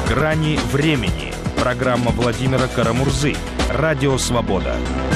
«Грани времени». Программа Владимира Карамурзы. Радио «Свобода».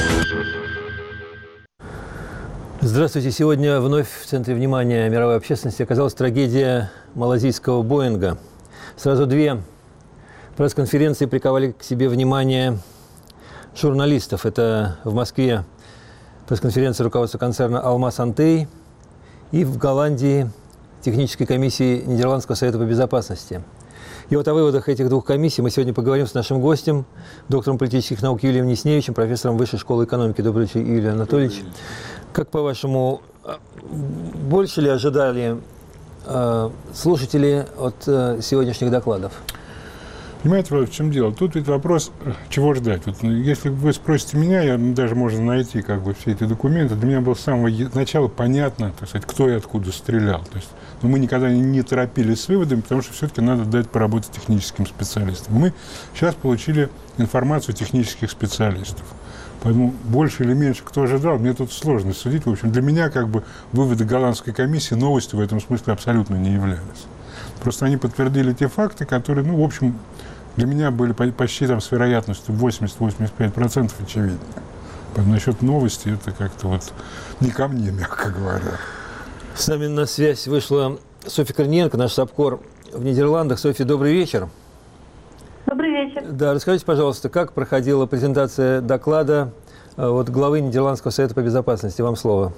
Здравствуйте. Сегодня вновь в центре внимания мировой общественности оказалась трагедия малазийского «Боинга». Сразу две пресс-конференции приковали к себе внимание журналистов. Это в Москве пресс-конференция руководства концерна «Алмаз Антей» и в Голландии технической комиссии Нидерландского совета по безопасности. И вот о выводах этих двух комиссий мы сегодня поговорим с нашим гостем, доктором политических наук Юлием Несневичем, профессором Высшей школы экономики. Добрый вечер, Юлий Анатольевич. Как, по-вашему, больше ли ожидали слушатели от сегодняшних докладов? Понимаете, в чем дело? Тут ведь вопрос, чего ждать. Вот, если вы спросите меня, даже можно найти все эти документы. Для меня было с самого начала понятно, так сказать, кто и откуда стрелял. То есть, мы никогда не торопились с выводами, потому что все-таки надо дать поработать техническим специалистам. Мы сейчас получили информацию технических специалистов. Поэтому больше или меньше кто ожидал, мне тут сложно судить. В общем, для меня выводы голландской комиссии новостью в этом смысле абсолютно не являлись. Просто они подтвердили те факты, которые, в общем, для меня были почти с вероятностью 80-85% очевидны. Поэтому насчет новости это как-то не ко мне, мягко говоря. С нами на связь вышла Софья Корниенко, наш САПКОР в Нидерландах. Софья, добрый вечер. Добрый вечер. Да, расскажите, пожалуйста, как проходила презентация доклада главы Нидерландского совета по безопасности? Вам слово.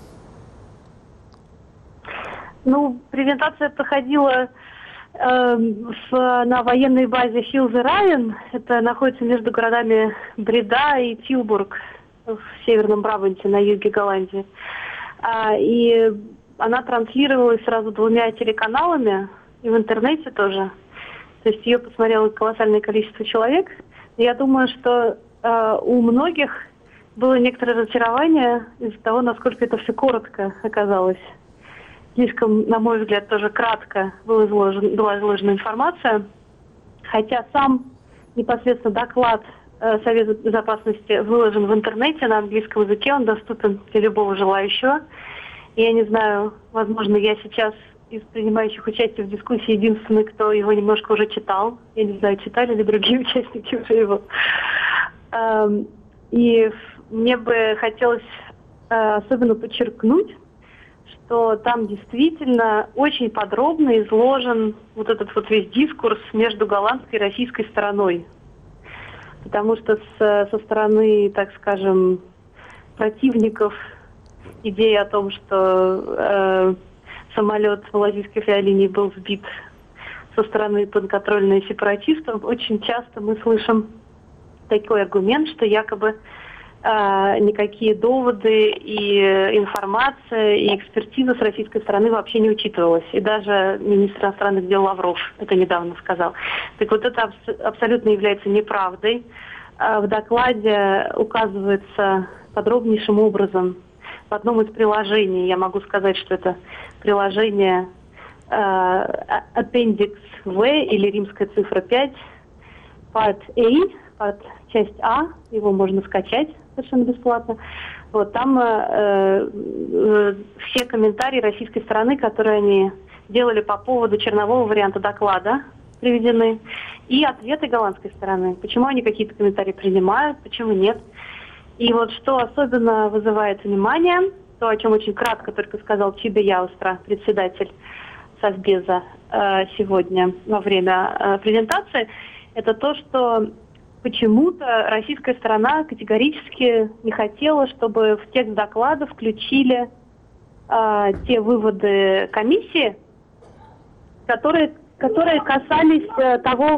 Презентация проходила на военной базе Хилзе-Райен. Это находится между городами Бреда и Тилбург в северном Брабанте на юге Голландии. И она транслировалась сразу двумя телеканалами и в интернете тоже. То есть ее посмотрело колоссальное количество человек. И я думаю, что у многих было некоторое разочарование из-за того, насколько это все коротко оказалось. Слишком, на мой взгляд, тоже кратко была изложена информация. Хотя сам непосредственно доклад Совета безопасности выложен в интернете на английском языке, он доступен для любого желающего. И я не знаю, возможно, я сейчас из принимающих участие в дискуссии единственный, кто его немножко уже читал. Я не знаю, читали ли другие участники уже его. И мне бы хотелось особенно подчеркнуть, что там действительно очень подробно изложен этот весь дискурс между голландской и российской стороной. Потому что со стороны, так скажем, противников идея о том, что самолет малазийской авиалинии был сбит со стороны подконтрольных сепаратистов, очень часто мы слышим такой аргумент, что якобы никакие доводы и информация, и экспертиза с российской стороны вообще не учитывалась. И даже министр иностранных дел Лавров это недавно сказал. Так вот, это абсолютно является неправдой. В докладе указывается подробнейшим образом в одном из приложений, я могу сказать, что это приложение Appendix V или римская цифра 5, Part A, часть А, его можно скачать совершенно бесплатно. Там все комментарии российской стороны, которые они делали по поводу чернового варианта доклада, приведены, и ответы голландской стороны. Почему они какие-то комментарии принимают, почему нет. И что особенно вызывает внимание, то, о чем очень кратко только сказал Чибе Яустра, председатель Совбеза, сегодня во время презентации, это то, что почему-то российская сторона категорически не хотела, чтобы в текст доклада включили те выводы комиссии, которые касались того,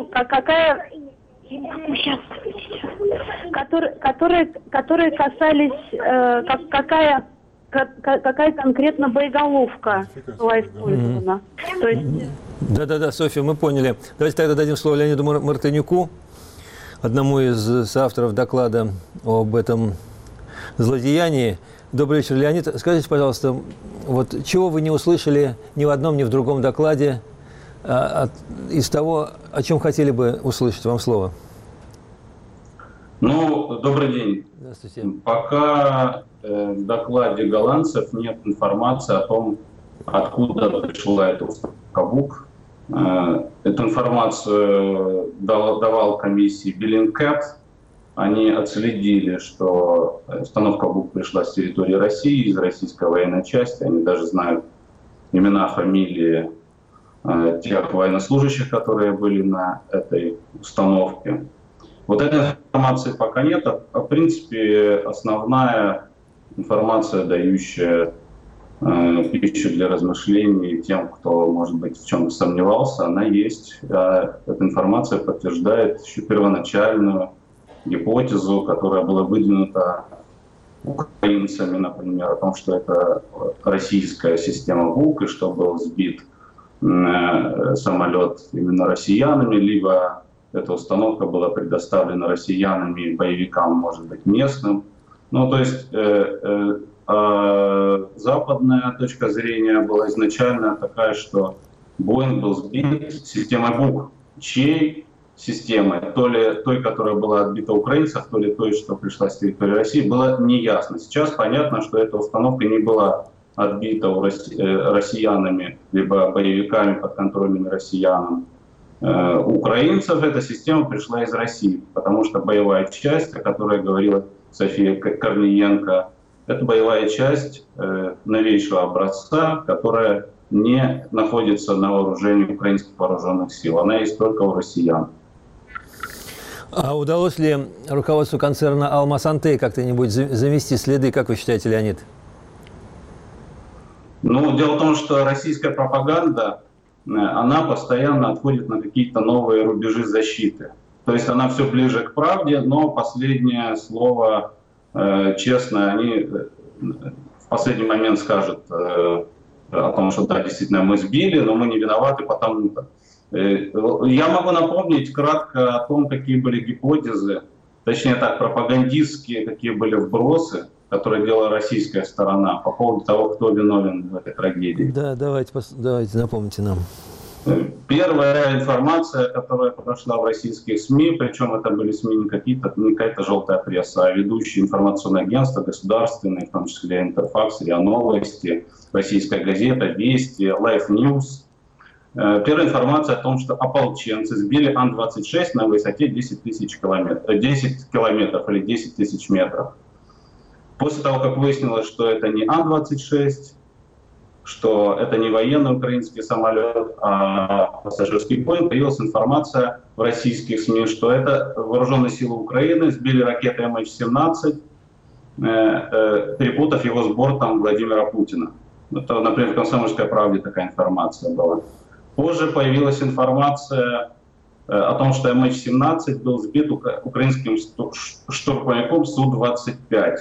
которые касались, какая конкретно боеголовка была использована. То есть... Да, Софья, мы поняли. Давайте тогда дадим слово Леониду Мартынюку, одному из соавторов доклада об этом злодеянии. Добрый вечер, Леонид. Скажите, пожалуйста, чего вы не услышали ни в одном, ни в другом докладе из того, о чем хотели бы услышать? Вам слово. Добрый день. Здравствуйте. Пока в докладе голландцев нет информации о том, откуда пришла эта установка БУК. Это Эту информацию давал комиссии Bellingcat. Они отследили, что установка БУК пришла с территории России, из российской военной части. Они даже знают имена, фамилии тех военнослужащих, которые были на этой установке. Вот этой информации пока нет. В принципе, основная информация, дающая пищу для размышлений тем, кто, может быть, в чем-то сомневался, она есть. Эта информация подтверждает еще первоначальную гипотезу, которая была выдвинута украинцами, например, о том, что это российская система БУК, и что был сбит самолет именно россиянами, либо эта установка была предоставлена россиянами, боевикам, может быть, местным. Ну, то есть западная точка зрения была изначально такая, что Боинг был сбит системой БУК. Чьей системой? То ли той, которая была отбита украинцев, то ли той, что пришла с территории России, было неясно. Сейчас понятно, что эта установка не была отбита россиянами, либо боевиками, подконтрольными россиянам. У украинцев эта система пришла из России, потому что боевая часть, о которой говорила София Корниенко, это боевая часть новейшего образца, которая не находится на вооружении украинских вооруженных сил. Она есть только у россиян. А удалось ли руководству концерна «Алмаз-Антей» как-то-нибудь замести следы, как вы считаете, Леонид? Ну, дело в том, что российская пропаганда, она постоянно отходит на какие-то новые рубежи защиты. То есть она все ближе к правде, но последнее слово, честно, они в последний момент скажут о том, что да, действительно мы сбили, но мы не виноваты, потому-то. Я могу напомнить кратко о том, какие были гипотезы, точнее так, пропагандистские, какие были вбросы, которые делала российская сторона по поводу того, кто виновен в этой трагедии. Да, давайте напомните нам. Первая информация, которая прошла в российских СМИ, причем это были СМИ не какая-то желтая пресса, а ведущие информационные агентства государственные, в том числе Интерфакс, РИА Новости, Российская газета, Вести, Life News. Первая информация о том, что ополченцы сбили Ан-26 на высоте 10 километров или 10 тысяч метров. После того, как выяснилось, что это не Ан-26, что это не военный украинский самолет, а пассажирский Боинг, появилась информация в российских СМИ, что это вооруженные силы Украины сбили ракеты MH17, перепутав его с бортом Владимира Путина. Это, например, в «Комсомольской правде» такая информация была. Позже появилась информация о том, что MH17 был сбит украинским штурмовиком Су-25.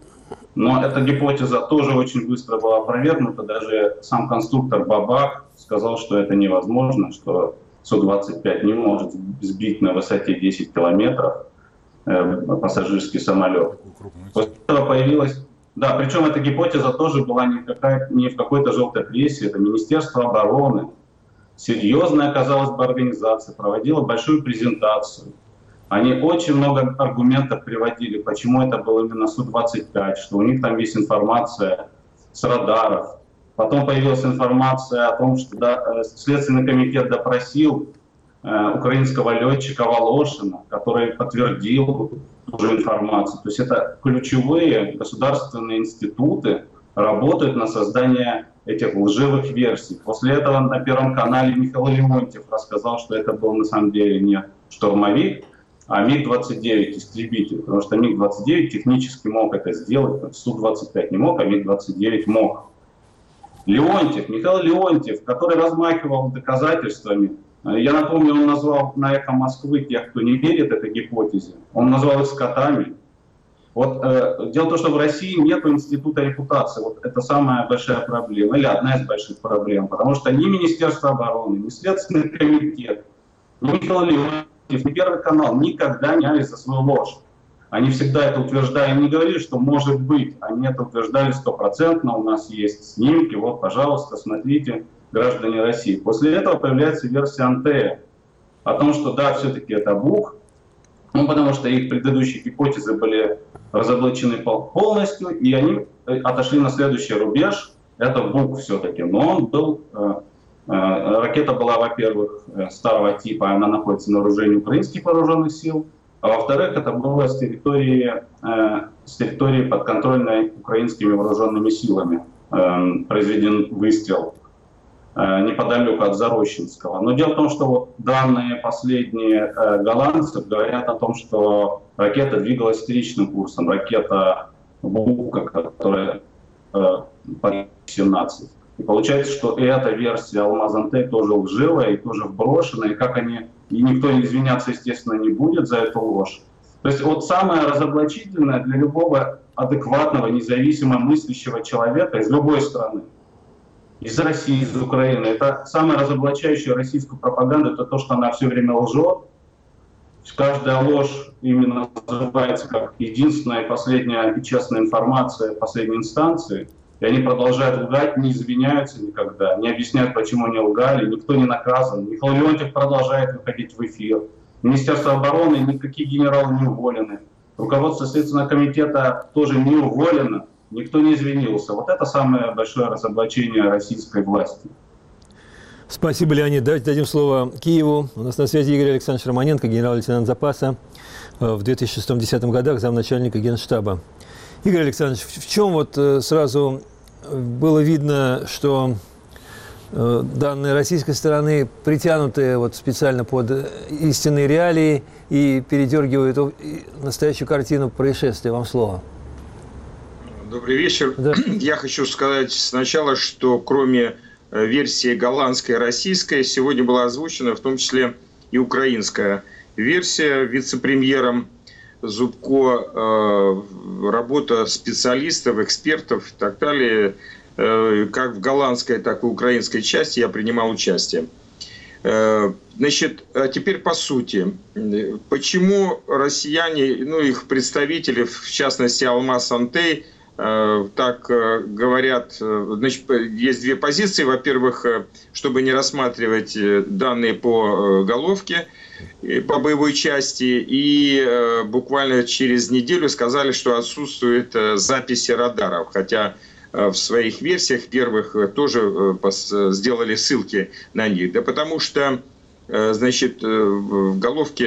Но эта гипотеза тоже очень быстро была опровергнута. Даже сам конструктор Бабак сказал, что это невозможно, что Су-25 не может сбить на высоте 10 километров пассажирский самолет. После этого появилась... Да, причем эта гипотеза тоже была не в какой-то желтой прессе, это Министерство обороны. Серьезная, казалось бы, организация проводила большую презентацию. Они очень много аргументов приводили, почему это был именно Су-25, что у них там есть информация с радаров. Потом появилась информация о том, что Следственный комитет допросил украинского летчика Волошина, который подтвердил ту же информацию. То есть это ключевые государственные институты работают на создание этих лживых версий. После этого на Первом канале Михаил Леонтьев рассказал, что это был на самом деле не штурмовик, а МиГ-29 истребитель, потому что МиГ-29 технически мог это сделать, Су-25 не мог, а МиГ-29 мог. Леонтьев, Михаил Леонтьев, который размахивал доказательствами, я напомню, он назвал на «Эхо Москвы» тех, кто не верит этой гипотезе, он назвал их скотами. Вот дело в том, что в России нет института репутации, вот это самая большая проблема, или одна из больших проблем, потому что ни Министерство обороны, ни Следственный комитет, ни Михаил Леонтьев, ни Первый канал никогда не взялись за свою ложь. Они всегда это утверждали, не говорили, что может быть. Они это утверждали 100%, у нас есть снимки, вот, пожалуйста, смотрите, граждане России. После этого появляется версия Антея о том, что да, все-таки это БУК, ну, потому что их предыдущие гипотезы были разоблачены полностью, и они отошли на следующий рубеж, это БУК все-таки, но он был Ракета была, во-первых, старого типа, она находится на вооружении украинских вооруженных сил, а во-вторых, это было с территории подконтрольной украинскими вооруженными силами. Произведен выстрел неподалеку от Зарощинского. Но дело в том, что вот данные последние голландцев говорят о том, что ракета двигалась встречным курсом. Ракета Бука, которая По-17. И получается, что эта версия Алмаз-Антей тоже лживая и тоже вброшенная, и никто извиняться, естественно, не будет за эту ложь. То есть вот самое разоблачительное для любого адекватного, независимо мыслящего человека из любой страны, из России, из Украины, это самое разоблачающее российскую пропаганду, это то, что она все время лжет. Каждая ложь именно называется как единственная и последняя и честная информация последней инстанции. И они продолжают лгать, не извиняются никогда, не объясняют, почему они лгали, никто не наказан. Михаил Леонтьев продолжает выходить в эфир. Министерство обороны, никакие генералы не уволены. Руководство Следственного комитета тоже не уволено, никто не извинился. Вот это самое большое разоблачение российской власти. Спасибо, Леонид. Давайте дадим слово Киеву. У нас на связи Игорь Александрович Романенко, генерал-лейтенант запаса, в 2006-2010 годах замначальника Генштаба. Игорь Александрович, в чем вот сразу было видно, что данные российской стороны притянуты вот специально под истинные реалии и передергивают настоящую картину происшествия? Вам слово. Добрый вечер. Да. Я хочу сказать сначала, что кроме версии голландской и российской, сегодня была озвучена в том числе и украинская версия вице-премьером Зубко, работа специалистов, экспертов и так далее. Как в голландской, так и украинской части я принимал участие. Значит, а теперь по сути. Почему россияне, их представители, в частности Алмаз-Антей, так говорят? Значит, есть две позиции. Во-первых, чтобы не рассматривать данные по головке, по боевой части, и буквально через неделю сказали, что отсутствуют записи радаров, хотя в своих версиях первых тоже сделали ссылки на них. Да потому что, значит, в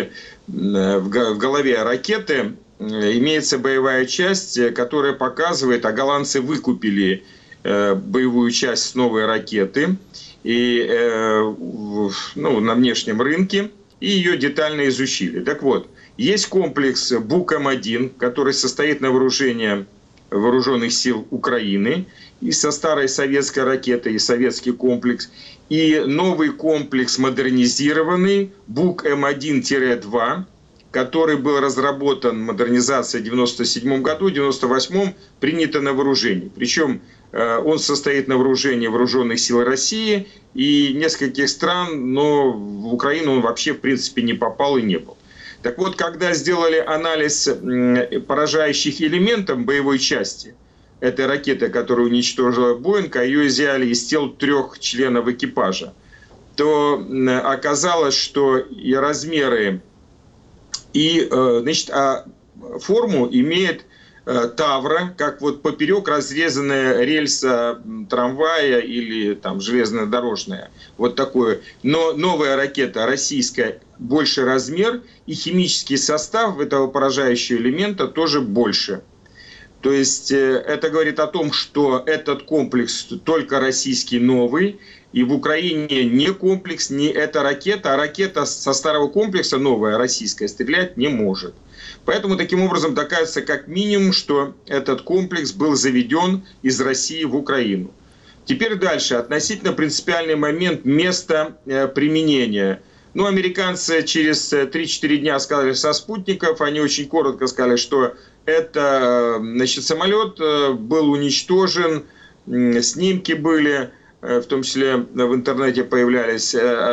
голове ракеты имеется боевая часть, которая показывает, а голландцы выкупили боевую часть с новой ракеты и, на внешнем рынке, и ее детально изучили. Так вот, есть комплекс Бук-М1, который состоит на вооружении вооруженных сил Украины, и со старой советской ракетой, и советский комплекс, и новый комплекс модернизированный Бук-М1-2, который был разработан, модернизация в 1997 году, в 1998 принято на вооружение. Причем он состоит на вооружении вооруженных сил России и нескольких стран, но в Украину он вообще в принципе не попал и не был. Так вот, когда сделали анализ поражающих элементов боевой части этой ракеты, которая уничтожила Боинг, а ее изъяли из тел 3 членов экипажа, то оказалось, что и размеры, и, значит, форму имеет Тавра, как вот поперек разрезанная рельса трамвая или там железнодорожная. Вот такое. Но новая ракета российская больше размер, и химический состав этого поражающего элемента тоже больше. То есть это говорит о том, что этот комплекс только российский новый, и в Украине не комплекс, не эта ракета, а ракета со старого комплекса, новая российская, стрелять не может. Поэтому таким образом доказывается как минимум, что этот комплекс был заведен из России в Украину. Теперь дальше, относительно принципиальный момент места применения. Американцы через 3-4 дня сказали со спутников, они очень коротко сказали, что это, значит, самолет был уничтожен, снимки были, в том числе в интернете появлялись,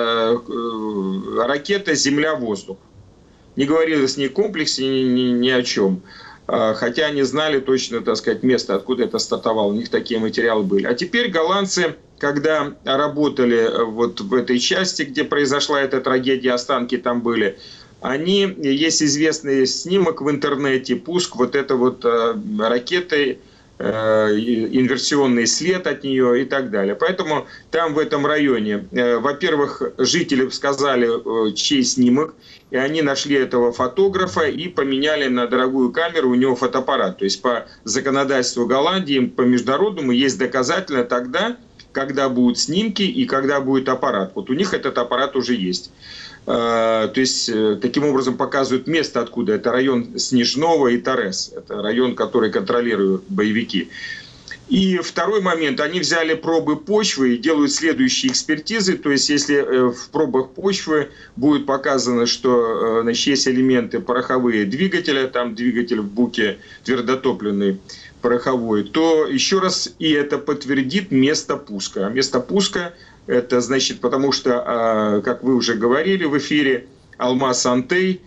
ракета «Земля-воздух». Не говорилось ни о комплексе, ни о чем. Хотя они знали точно, так сказать, место, откуда это стартовало. У них такие материалы были. А теперь голландцы, когда работали вот в этой части, где произошла эта трагедия, останки там были, есть известный снимок в интернете, пуск вот этой вот ракеты инверсионный след от нее и так далее. Поэтому там в этом районе, во-первых, жители сказали, чей снимок, и они нашли этого фотографа и поменяли на дорогую камеру у него фотоаппарат. То есть по законодательству Голландии, по международному, есть доказательно тогда, когда будут снимки и когда будет аппарат. Вот у них этот аппарат уже есть. То есть таким образом показывают место, откуда. Это район Снежного и Торрес. Это район, который контролируют боевики. И второй момент. Они взяли пробы почвы и делают следующие экспертизы. То есть если в пробах почвы будет показано, что значит, есть элементы пороховые двигателя, там двигатель в буке твердотопливный, пороховой, то еще раз и это подтвердит место пуска. А место пуска это значит, потому что, как вы уже говорили в эфире, Алмаз-Антей,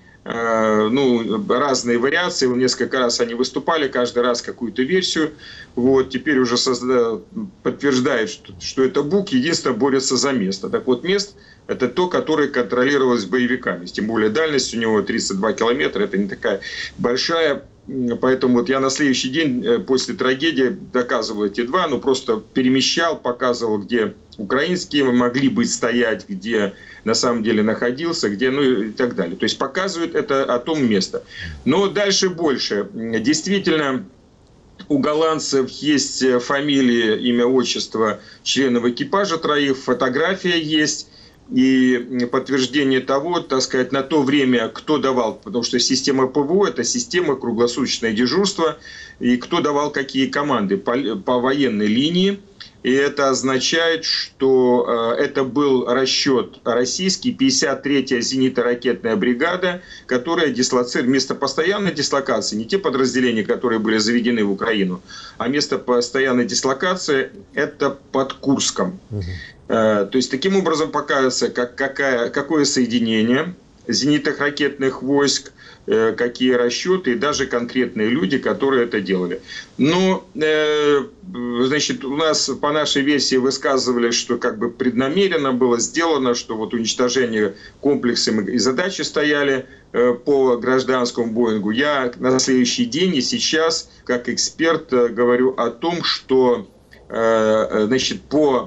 разные вариации, несколько раз они выступали, каждый раз какую-то версию. Вот, теперь уже подтверждает, что это БУК, единственное, борется за место. Так вот, место – это то, которое контролировалось боевиками. Тем более дальность у него 32 километра, это не такая большая. Поэтому вот я на следующий день после трагедии доказывал эти два, просто перемещал, показывал, где украинские могли быть стоять, где на самом деле находился, где, и так далее. То есть показывают это о том месте. Но дальше больше. Действительно, у голландцев есть фамилия, имя, отчество членов экипажа троих, фотография есть. И подтверждение того, так сказать, на то время, кто давал, потому что система ПВО – это система круглосуточное дежурство, и кто давал какие команды по военной линии. И это означает, что это был расчет российский, 53-я зенитно-ракетная бригада, которая дислоцировала место постоянной дислокации, не те подразделения, которые были заведены в Украину, а место постоянной дислокации – это под Курском. То есть таким образом показывается, какое соединение зенитных ракетных войск, какие расчеты и даже конкретные люди, которые это делали. Но, значит, у нас по нашей версии высказывали, что преднамеренно было сделано, что вот уничтожение комплекса и задачи стояли по гражданскому Боингу. Я на следующий день и сейчас, как эксперт, говорю о том, что, значит,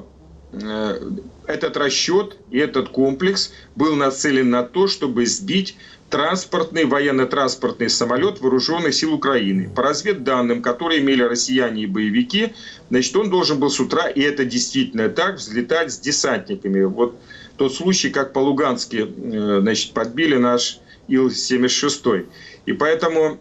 этот расчет и этот комплекс был нацелен на то, чтобы сбить военно-транспортный самолет вооруженных сил Украины. По разведданным, которые имели россияне и боевики, значит, он должен был с утра, и это действительно так, взлетать с десантниками. Вот тот случай, как по-лугански, значит, подбили наш Ил-76. И поэтому,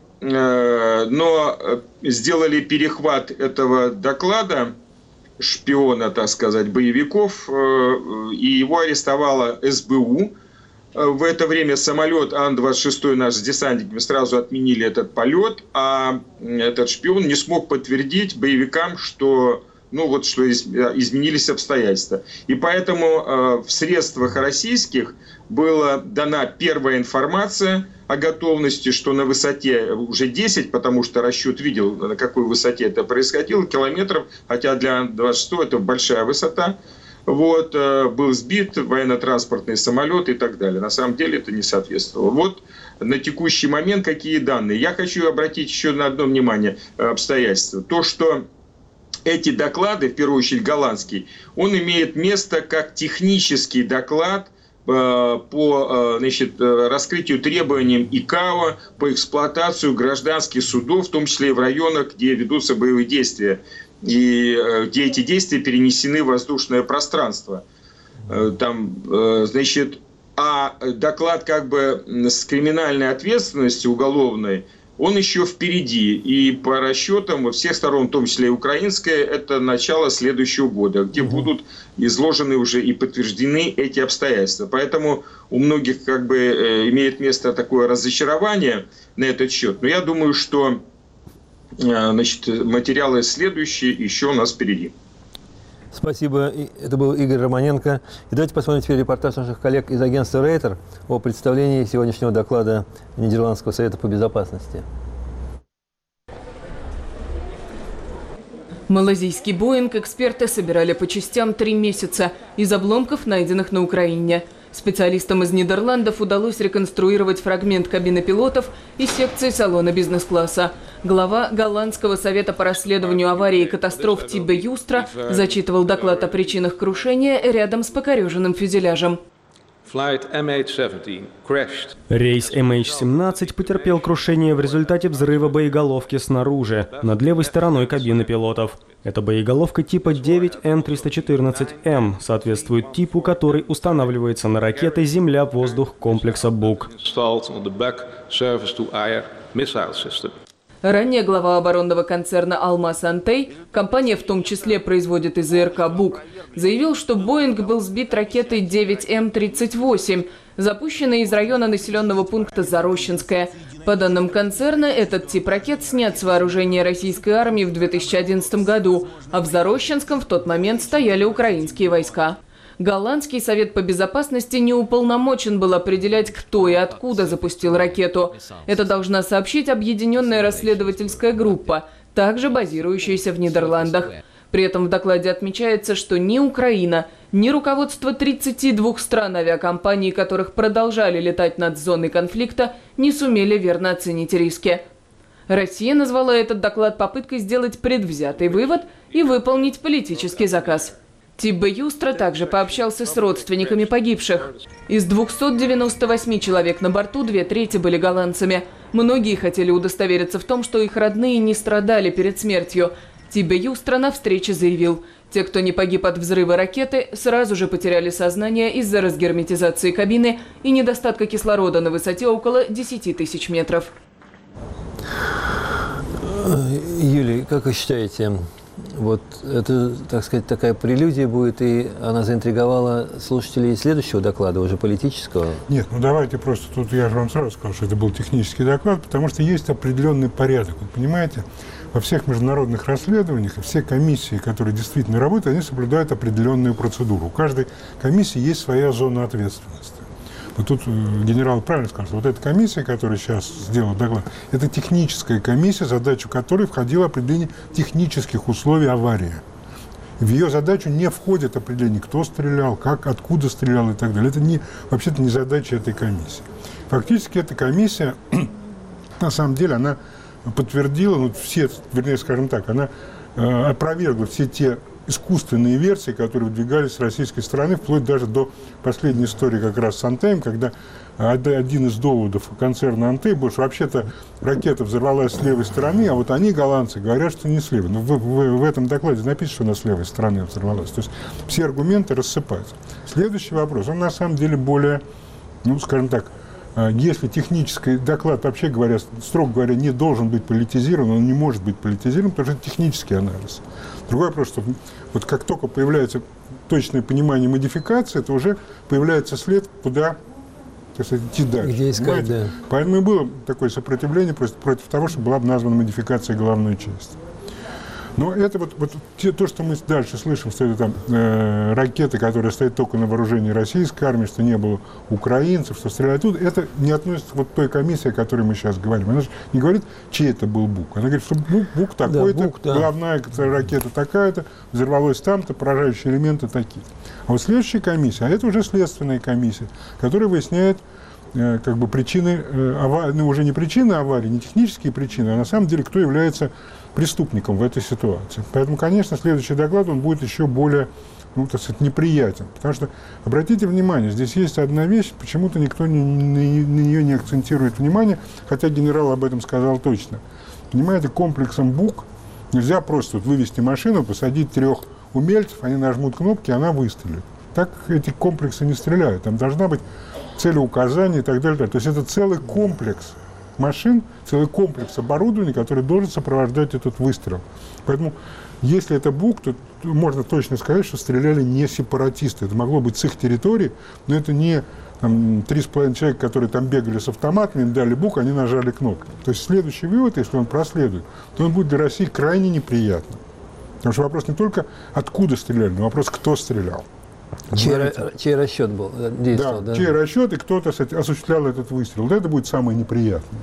но сделали перехват этого доклада, шпиона, так сказать, боевиков, и его арестовала СБУ. В это время самолет Ан-26 наш с десантниками сразу отменили этот полет, а этот шпион не смог подтвердить боевикам, что, что изменились обстоятельства. И поэтому в средствах российских была дана первая информация о готовности, что на высоте уже 10, потому что расчет видел, на какой высоте это происходило, километров, хотя для Ан-26 это большая высота. Вот, был сбит военно-транспортный самолет и так далее. На самом деле это не соответствовало. Вот на текущий момент какие данные. Я хочу обратить еще на одно внимание обстоятельство. То, что эти доклады, в первую очередь голландский, он имеет место как технический доклад по раскрытию требованиям ИКАО по эксплуатацию гражданских судов, в том числе и в районах, где ведутся боевые действия, и где эти действия перенесены в воздушное пространство. Там, значит, а доклад с криминальной ответственностью уголовной, он еще впереди. И по расчетам во всех сторон, в том числе и украинская, это начало следующего года, где будут изложены уже и подтверждены эти обстоятельства. Поэтому у многих имеет место такое разочарование на этот счет. Но я думаю, что материалы следующие еще у нас впереди. Спасибо. Это был Игорь Романенко. И давайте посмотрим теперь репортаж наших коллег из агентства Рейтер о представлении сегодняшнего доклада Нидерландского совета по безопасности. Малазийский «Боинг» эксперты собирали по частям 3 месяца из обломков, найденных на Украине. Специалистам из Нидерландов удалось реконструировать фрагмент кабины пилотов и секции салона бизнес-класса. Глава Голландского совета по расследованию аварии и катастроф Тибе Юстра зачитывал доклад о причинах крушения рядом с покореженным фюзеляжем. Рейс MH17 потерпел крушение в результате взрыва боеголовки снаружи, над левой стороной кабины пилотов. Эта боеголовка типа 9Н314М соответствует типу, который устанавливается на ракеты «Земля-воздух» комплекса БУК. Ранее глава оборонного концерна «Алмаз Антей», компания в том числе производит и ЗРК «Бук», заявил, что «Боинг» был сбит ракетой 9М38, запущенной из района населенного пункта Зарощенское. По данным концерна, этот тип ракет снят с вооружения российской армии в 2011 году, а в Зарощенском в тот момент стояли украинские войска. Голландский совет по безопасности не уполномочен был определять, кто и откуда запустил ракету. Это должна сообщить объединенная расследовательская группа, также базирующаяся в Нидерландах. При этом в докладе отмечается, что ни Украина, ни руководство 32 стран авиакомпаний, которых продолжали летать над зоной конфликта, не сумели верно оценить риски. Россия назвала этот доклад попыткой сделать предвзятый вывод и выполнить политический заказ. Тибе Юстра также пообщался с родственниками погибших. Из 298 человек на борту 2/3 были голландцами. Многие хотели удостовериться в том, что их родные не страдали перед смертью. Тибе Юстра на встрече заявил, те, кто не погиб от взрыва ракеты, сразу же потеряли сознание из-за разгерметизации кабины и недостатка кислорода на высоте около 10 тысяч метров. Юлий, как вы считаете, вот это, так сказать, такая прелюдия будет, и она заинтриговала слушателей следующего доклада, уже политического? Нет, ну давайте просто, тут я же вам сразу сказал, что это был технический доклад, потому что есть определенный порядок. Вы понимаете, во всех международных расследованиях все комиссии, которые действительно работают, они соблюдают определенную процедуру. У каждой комиссии есть своя зона ответственности. Вот тут генерал правильно сказал, что вот эта комиссия, которая сейчас сделала доклад, это техническая комиссия, задачу которой входило определение технических условий аварии. В ее задачу не входит определение, кто стрелял, как, откуда стрелял и так далее. Это вообще-то не задача этой комиссии. Фактически эта комиссия, на самом деле, она подтвердила, ну, все, вернее, скажем так, она опровергла все те искусственные версии, которые выдвигались с российской стороны, вплоть даже до последней истории как раз с Антеем, когда один из доводов концерна Антей был, что вообще-то ракета взорвалась с левой стороны, а вот они, голландцы, говорят, что не с левой. Но в этом докладе написано, что она с левой стороны взорвалась. То есть все аргументы рассыпаются. Следующий вопрос, он на самом деле более, ну, скажем так, если технический доклад, вообще говоря, строго говоря, не должен быть политизирован, он не может быть политизирован, потому что это технический анализ. Другой вопрос, что вот как только появляется точное понимание модификации, то уже появляется след, куда, так сказать, идти дальше. Где искать, да. Поэтому и было такое сопротивление против того, чтобы была бы названа модификация головной части. Но это вот то, что мы дальше слышим, что это там ракеты, которые стоят только на вооружении российской армии, что не было украинцев, что стреляют тут, это не относится вот к той комиссии, о которой мы сейчас говорим. Она же не говорит, чей это был БУК. Она говорит, что БУК такой-то, да, головная ракета такая-то, взорвалась там-то, поражающие элементы такие. А вот следующая комиссия, а это уже следственная комиссия, которая выясняет как бы причины аварии, ну уже не причины аварии, не технические причины, а на самом деле кто является преступником в этой ситуации. Поэтому, конечно, следующий доклад, он будет еще более, ну, так сказать, неприятен. Потому что, обратите внимание, здесь есть одна вещь, почему-то никто на нее не акцентирует внимание, хотя генерал об этом сказал точно. Понимаете, комплексом БУК нельзя просто вот вывести машину, посадить 3 умельцев, они нажмут кнопки, она выстрелит. Так эти комплексы не стреляют. Там должна быть целеуказание и так далее. То есть это целый комплекс машин, целый комплекс оборудования, который должен сопровождать этот выстрел. Поэтому, если это БУК, то можно точно сказать, что стреляли не сепаратисты. Это могло быть с их территории, но это не 3,5 человека, которые там бегали с автоматами, им дали БУК, они нажали кнопку. То есть следующий вывод, если он проследует, то он будет для России крайне неприятным. Потому что вопрос не только откуда стреляли, но вопрос, кто стрелял. Чей расчет был? Действовал, да, чей расчет и кто-то осуществлял этот выстрел. Вот это будет самое неприятное.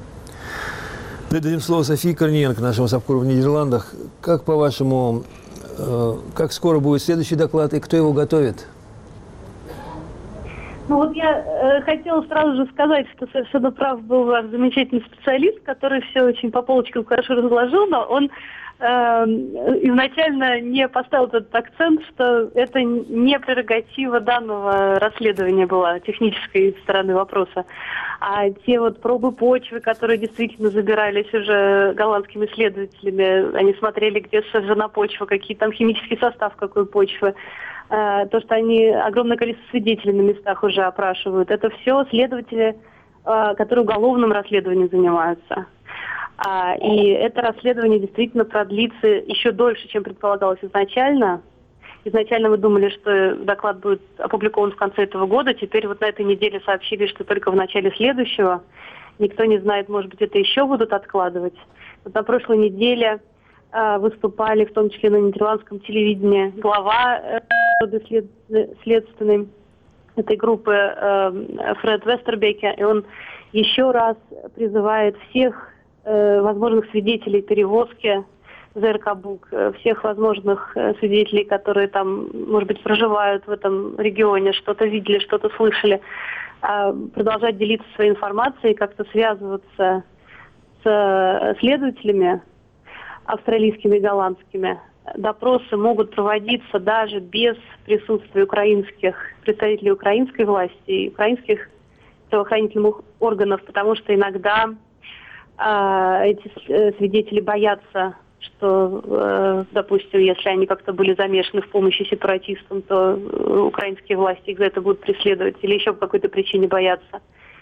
Дадим слово Софии Корниенко, нашему САПКОРу в Нидерландах. Как, по-вашему, как скоро будет следующий доклад и кто его готовит? Ну вот я хотела сразу же сказать, что совершенно прав был ваш замечательный специалист, который все очень по полочкам хорошо разложил, но он изначально не поставил этот акцент, что это не прерогатива данного расследования была, технической стороны вопроса. А те вот пробы почвы, которые действительно забирались уже голландскими исследователями, они смотрели, где сожжена почва, какие там химический состав какой почвы, то, что они огромное количество свидетелей на местах уже опрашивают, это все следователи, которые уголовным расследованием занимаются. И это расследование действительно продлится еще дольше, чем предполагалось изначально. Изначально мы думали, что доклад будет опубликован в конце этого года. Теперь вот на этой неделе сообщили, что только в начале следующего. Никто не знает, может быть, это еще будут откладывать. Вот на прошлой неделе выступали, в том числе на нидерландском телевидении, глава следственной этой группы Фред Вестербеке. И он еще раз призывает всех возможных свидетелей перевозки ЗРК БУК, всех возможных свидетелей, которые там, может быть, проживают в этом регионе, что-то видели, что-то слышали, продолжать делиться своей информацией, как-то связываться с следователями австралийскими и голландскими. Допросы могут проводиться даже без присутствия представителей украинской власти и украинских правоохранительных органов, потому что иногда эти свидетели боятся, что, допустим, если они как-то были замешаны в помощи сепаратистам, то украинские власти их за это будут преследовать или еще по какой-то причине боятся.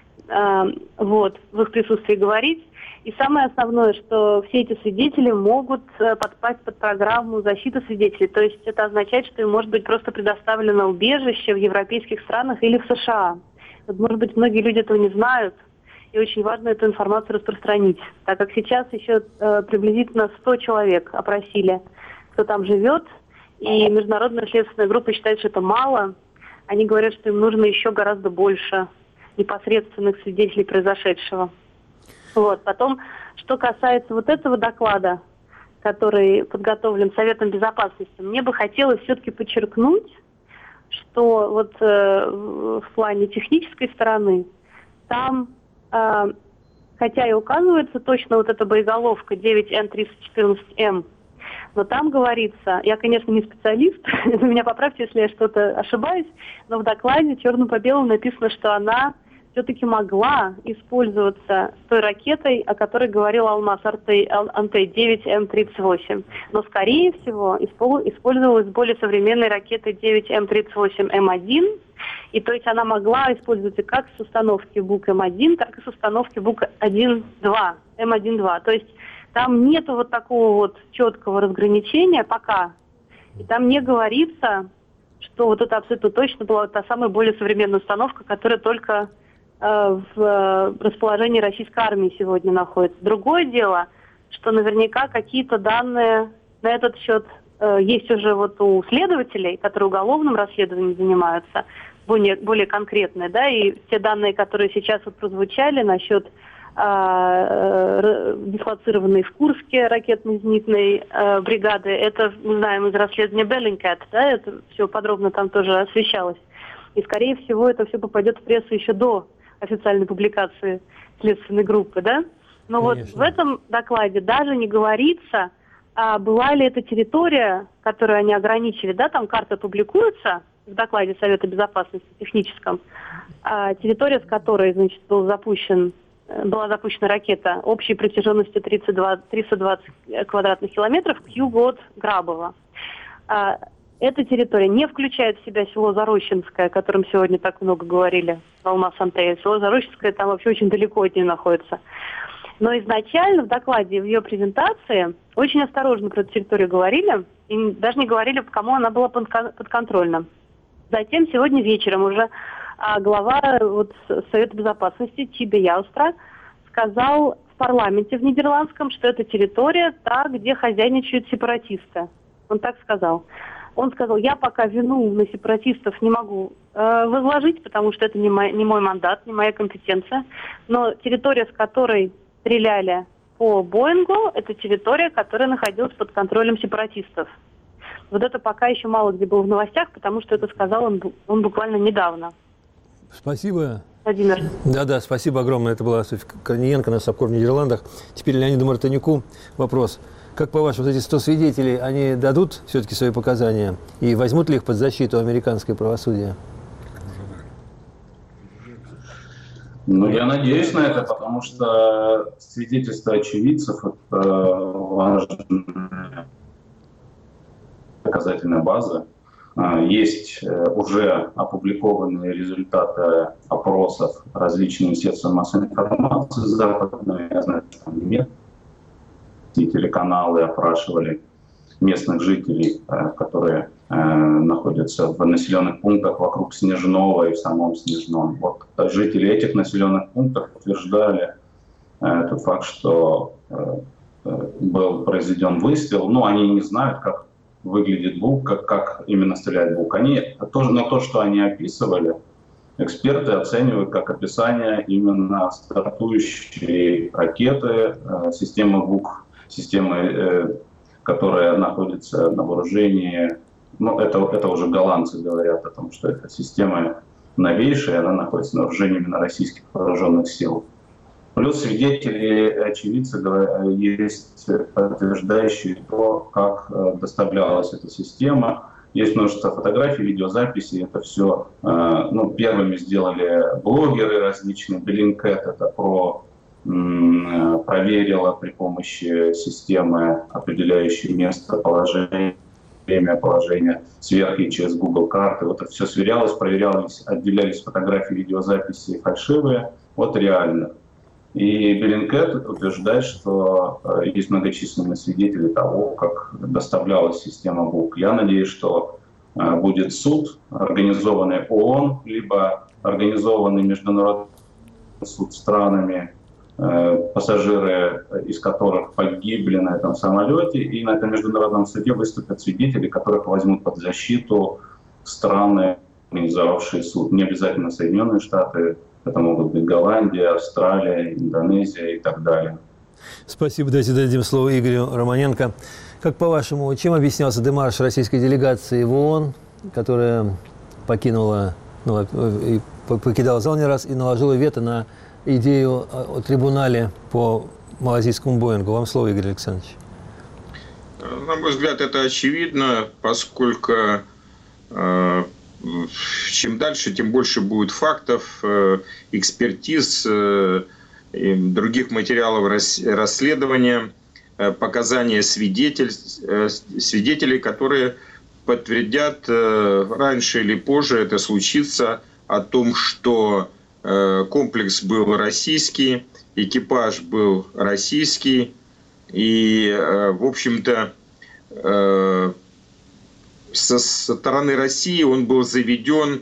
В их присутствии говорить. И самое основное, что все эти свидетели могут подпасть под программу защиты свидетелей. То есть это означает, что им может быть просто предоставлено убежище в европейских странах или в США. Вот, может быть, многие люди этого не знают. И очень важно эту информацию распространить, так как сейчас еще приблизительно 100 человек опросили, кто там живет, и международная следственная группа считает, что это мало. Они говорят, что им нужно еще гораздо больше непосредственных свидетелей произошедшего. Потом, что касается вот этого доклада, который подготовлен Советом Безопасности, мне бы хотелось все-таки подчеркнуть, что вот в плане технической стороны там, хотя и указывается точно вот эта боеголовка 9Н314М, но там говорится, я, конечно, не специалист, вы меня поправьте, если я что-то ошибаюсь, но в докладе черным по белому написано, что она все-таки могла использоваться той ракетой, о которой говорил Алмаз Антей 9М38. Но, скорее всего, использовалась более современной ракетой 9М38М1. И то есть она могла использоваться как с установки БУК-М1, так и с установки БУК-М1-2. То есть там нету вот такого вот четкого разграничения пока. И там не говорится, что вот это абсолютно точно была та самая более современная установка, которая только в расположении российской армии сегодня находится. Другое дело, что наверняка какие-то данные на этот счет есть уже вот у следователей, которые уголовным расследованием занимаются, более конкретные, да, и те данные, которые сейчас вот прозвучали насчет дислоцированной в Курске ракетно-зенитной бригады, это мы знаем из расследования Bellingcat, да, это все подробно там тоже освещалось. И, скорее всего, это все попадет в прессу еще до официальной публикации следственной группы, да? Но конечно. Вот в этом докладе даже не говорится, была ли эта территория, которую они ограничили, да, там карта публикуется в докладе Совета Безопасности техническом, территория, с которой, значит, была запущена ракета общей протяженностью 320 квадратных километров к югу от Грабова. Эта территория не включает в себя село Зарощинское, о котором сегодня так много говорили в Алмаз-Антее. Село Зарощинское там вообще очень далеко от нее находится. Но изначально в докладе, в ее презентации, очень осторожно про эту территорию говорили, и даже не говорили, кому она была подконтрольна. Затем сегодня вечером уже глава Совета Безопасности Тибе Яустра сказал в парламенте в нидерландском, что это территория та, где хозяйничают сепаратисты. Он так сказал. Он сказал, я пока вину на сепаратистов не могу возложить, потому что это не мой мандат, не моя компетенция. Но территория, с которой стреляли по Боингу, это территория, которая находилась под контролем сепаратистов. Вот это пока еще мало где было в новостях, потому что это сказал он буквально недавно. Спасибо. Владимир. Да, спасибо огромное. Это была Софья Корниенко, наш САПКОР в Нидерландах. Теперь Леониду Мартынюку вопрос. Как по-вашему, вот эти 100 свидетелей, они дадут все-таки свои показания? И возьмут ли их под защиту американское правосудие? Ну, я надеюсь на это, потому что свидетельства очевидцев – это важная доказательная база. Есть уже опубликованные результаты опросов различными средствами массовой информации западными. Я знаю, что там нет. И телеканалы опрашивали местных жителей, которые находятся в населенных пунктах вокруг Снежного и в самом Снежном. Вот жители этих населенных пунктов утверждали тот факт, что был произведен выстрел. Ну, они не знают, как выглядит БУК, как именно стреляет БУК. Но то, что они описывали, эксперты оценивают как описание именно стартующей ракеты, системы БУК, системы, которая находится на вооружении. Ну, это уже голландцы говорят о том, что эта система новейшая, она находится на вооружении именно российских вооруженных сил. Плюс свидетели, очевидцы есть, подтверждающие то, как доставлялась эта система. Есть множество фотографий, видеозаписей. Это все первыми сделали блогеры различные. Bellingcat это проверила при помощи системы, определяющей местоположение, время положения сверху через Google карты. Вот это все сверялось, проверялось, отделялись фотографии, видеозаписи фальшивые от реальных. И Bellingcat утверждает, что есть многочисленные свидетели того, как доставлялась система БУК. Я надеюсь, что будет суд, организованный ООН, либо организованный международный суд странами, пассажиры из которых погибли на этом самолете. И на этом международном суде выступят свидетели, которых возьмут под защиту страны, организовавшие суд. Не обязательно Соединенные Штаты. Это могут быть Голландия, Австралия, Индонезия и так далее. Спасибо. Давайте дадим слово Игорю Романенко. Как по-вашему, чем объяснялся демарш российской делегации в ООН, которая покидала зал не раз и наложила вето на идею о трибунале по малазийскому Боингу? Вам слово, Игорь Александрович. На мой взгляд, это очевидно, поскольку чем дальше, тем больше будет фактов, экспертиз, других материалов расследования, показания свидетелей, которые подтвердят раньше или позже это случится, о том, что комплекс был российский, экипаж был российский, и, в общем-то, со стороны России он был заведен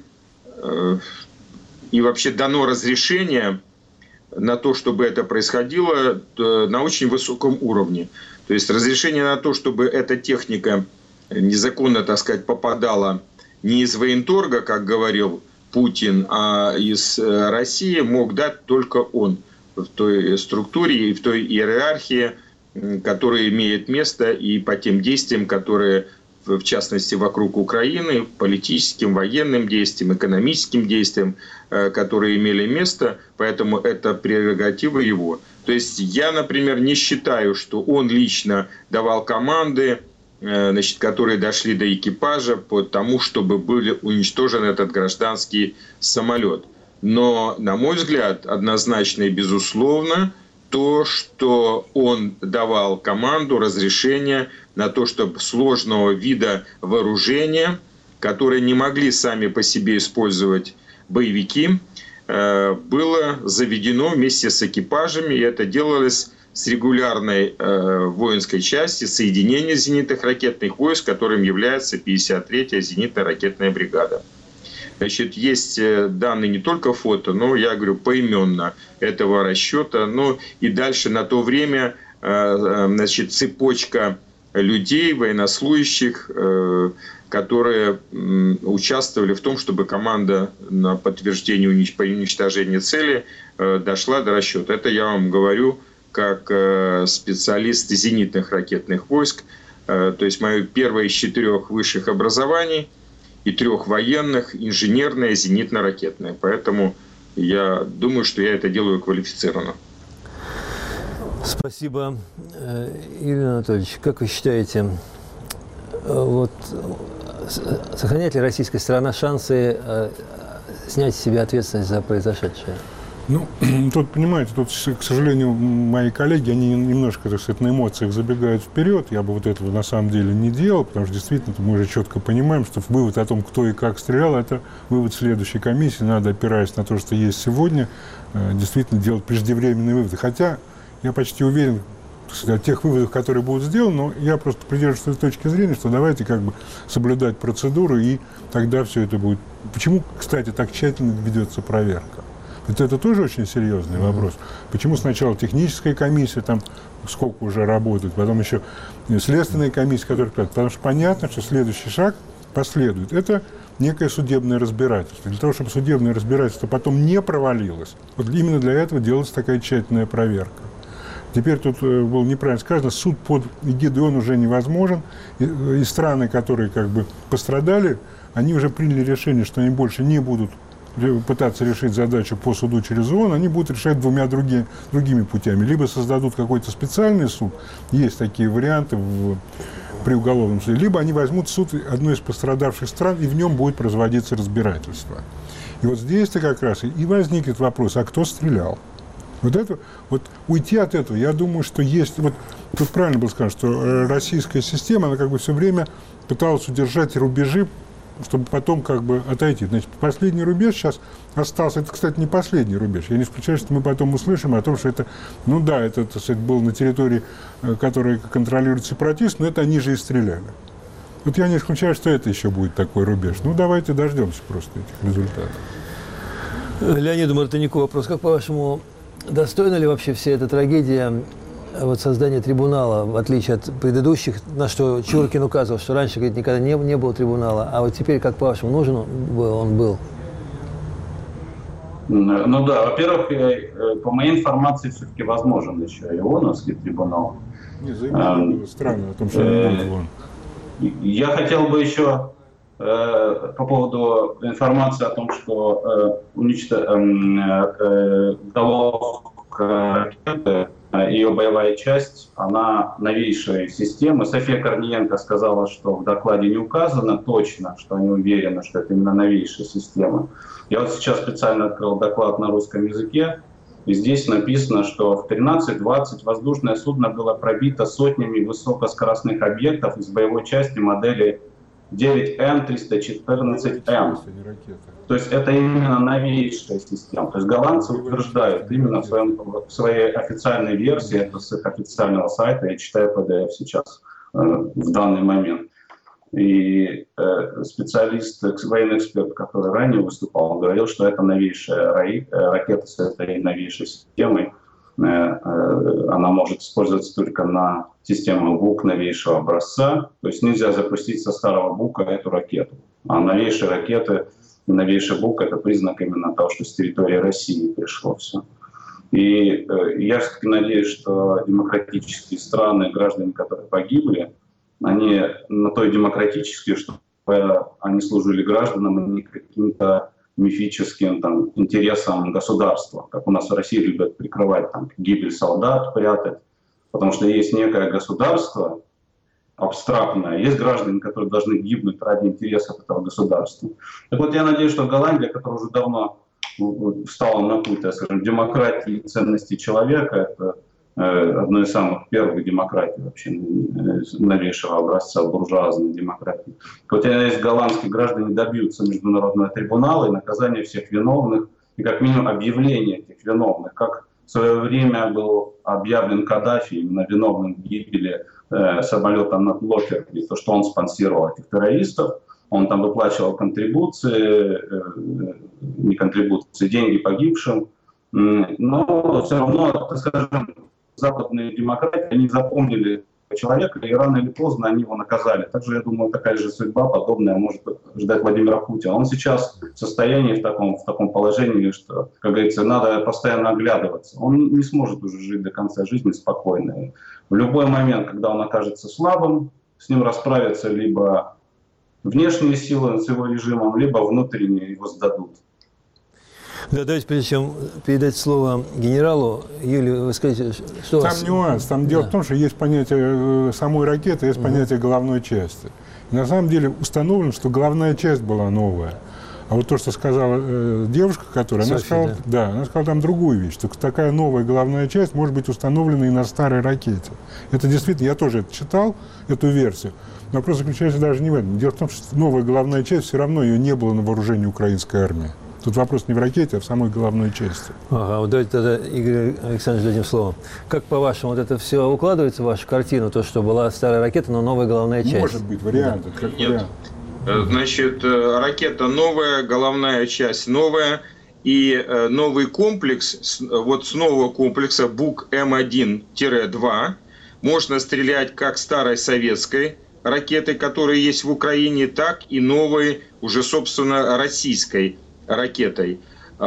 и вообще дано разрешение на то, чтобы это происходило на очень высоком уровне. То есть разрешение на то, чтобы эта техника незаконно, так сказать, попадала не из военторга, как говорил Путин, а из России, мог дать только он в той структуре и в той иерархии, которая имеет место, и по тем действиям, которые, в частности, вокруг Украины, политическим, военным действиям, экономическим действиям, которые имели место, поэтому это прерогатива его. То есть я, например, не считаю, что он лично давал команды, которые дошли до экипажа по тому, чтобы был уничтожен этот гражданский самолет. Но, на мой взгляд, однозначно и безусловно, то, что он давал команду, разрешение на то, чтобы сложного вида вооружения, которые не могли сами по себе использовать боевики, было заведено вместе с экипажами, и это делалось с регулярной воинской части соединения зенитных ракетных войск, которым является 53-я зенитно-ракетная бригада. Значит, есть данные не только фото, но, я говорю, поименно этого расчета. Ну и дальше на то время, значит, цепочка людей, военнослужащих, которые участвовали в том, чтобы команда на подтверждение уничтожения цели дошла до расчета. Это я вам говорю как специалист зенитных ракетных войск. То есть мое первое из 4 высших образований. и 3 военных, инженерная, зенитно-ракетная. Поэтому я думаю, что я это делаю квалифицированно. Спасибо, Юрий Анатольевич. Как вы считаете, вот, сохраняет ли российская сторона шансы снять с себя ответственность за произошедшее? Ну, тут, понимаете, тут, к сожалению, мои коллеги, они немножко, так сказать, на эмоциях забегают вперед. Я бы вот этого на самом деле не делал, потому что действительно мы уже четко понимаем, что вывод о том, кто и как стрелял, это вывод следующей комиссии. Надо, опираясь на то, что есть сегодня, действительно делать преждевременные выводы. Хотя я почти уверен, так сказать, о тех выводах, которые будут сделаны, но я просто придерживаюсь той точки зрения, что давайте как бы соблюдать процедуру, и тогда все это будет. Почему, кстати, так тщательно ведется проверка? Это тоже очень серьезный вопрос. Почему сначала техническая комиссия, там сколько уже работает, потом еще следственная комиссия, которая... Потому что понятно, что следующий шаг последует. Это некое судебное разбирательство. Для того, чтобы судебное разбирательство потом не провалилось, вот именно для этого делается такая тщательная проверка. Теперь тут было неправильно сказано, суд под эгидой он уже невозможен. И страны, которые как бы пострадали, они уже приняли решение, что они больше не будут пытаться решить задачу по суду через ООН, они будут решать 2 другими путями. Либо создадут какой-то специальный суд, есть такие варианты при уголовном суде, либо они возьмут суд одной из пострадавших стран, и в нем будет производиться разбирательство. И вот здесь-то как раз и возникнет вопрос, а кто стрелял? Вот уйти от этого, я думаю, что есть... Вот тут правильно было сказано, что российская система, она как бы все время пыталась удержать рубежи, чтобы потом как бы отойти. Значит, последний рубеж сейчас остался. Это, кстати, не последний рубеж. Я не исключаю, что мы потом услышим о том, что это, ну да, это, так сказать, было на территории, которую контролирует сепаратист, но это они же и стреляли. Вот я не исключаю, что это еще будет такой рубеж. Ну, давайте дождемся просто этих результатов. Леониду Мартыняку вопрос. Как, по-вашему, достойна ли вообще вся эта трагедия вот создания трибунала, в отличие от предыдущих, на что Чуркин указывал, что раньше, говорит, никогда не было трибунала, а вот теперь, как по-вашему, нужен он был? Ну да, во-первых, по моей информации, все-таки возможен еще и ООНовский трибунал. Не, заявление странно о том, что не будет ООН. Я хотел бы еще по поводу информации о том, что головка ракеты, ее боевая часть, она новейшей системы. София Корниенко сказала, что в докладе не указано точно, что они уверены, что это именно новейшая система. Я вот сейчас специально открыл доклад на русском языке, и здесь написано, что в 13:20 воздушное судно было пробито сотнями высокоскоростных объектов из боевой части модели 9М314М. То есть это именно новейшая система. То есть голландцы утверждают именно в своей официальной версии, это с их официального сайта, я читаю PDF сейчас в данный момент. И специалист, военный эксперт, который ранее выступал, он говорил, что это новейшая ракета с этой новейшей системой. Она может использоваться только на систему БУК новейшего образца. То есть нельзя запустить со старого БУКа эту ракету. А новейшие ракеты, новейший БУК — это признак именно того, что с территории России пришло все. И я все-таки надеюсь, что демократические страны, граждане, которые погибли, они на то и демократические, что они служили гражданам, а не каким-то мифическим там интересам государства, как у нас в России любят прикрывать там гибель солдат, прятать, потому что есть некое государство абстрактное, есть граждане, которые должны гибнуть ради интересов этого государства. Так вот, я надеюсь, что Голландия, которая уже давно встала на путь, так скажем, демократии и ценностей человека, это одной из самых первых демократий вообще, новейшего образца буржуазной демократии. Вот я надеюсь, голландские граждане добьются международного трибунала и наказания всех виновных, и как минимум объявления этих виновных, как в свое время был объявлен Каддафи именно виновным в гибели самолета над Локерби, то, что он спонсировал этих террористов, он там выплачивал контрибуции, не контрибуции, деньги погибшим, но все равно, так скажем, западные демократии, они запомнили человека, и рано или поздно они его наказали. Также, я думаю, такая же судьба подобная может ждать Владимира Путина. Он сейчас в состоянии, в таком положении, что, как говорится, надо постоянно оглядываться. Он не сможет уже жить до конца жизни спокойно. В любой момент, когда он окажется слабым, с ним расправятся либо внешние силы с его режимом, либо внутренние его сдадут. Да, давайте, прежде чем передать слово генералу, Юлия, вы скажите, что Там нюанс. Там дело в том, что есть понятие самой ракеты, есть понятие головной части. И на самом деле установлено, что головная часть была новая. А вот то, что сказала девушка, которая, она сказала, она сказала там другую вещь, что такая новая головная часть может быть установлена и на старой ракете. Это действительно, я тоже это читал, эту версию. Но вопрос заключается даже не в этом. Дело в том, что новая головная часть, все равно ее не было на вооружении украинской армии. Тут вопрос не в ракете, а в самой головной части. Ага, вот давайте тогда, Игорь Александрович, дадим слово. Как, по-вашему, вот это все укладывается в вашу картину, то, что была старая ракета, но новая головная часть? Может быть, вариант. Да. Нет. Значит, ракета новая, головная часть новая, и новый комплекс, вот с нового комплекса БУК М1-2 можно стрелять как старой советской ракетой, которая есть в Украине, так и новой, уже, собственно, российской ракетой.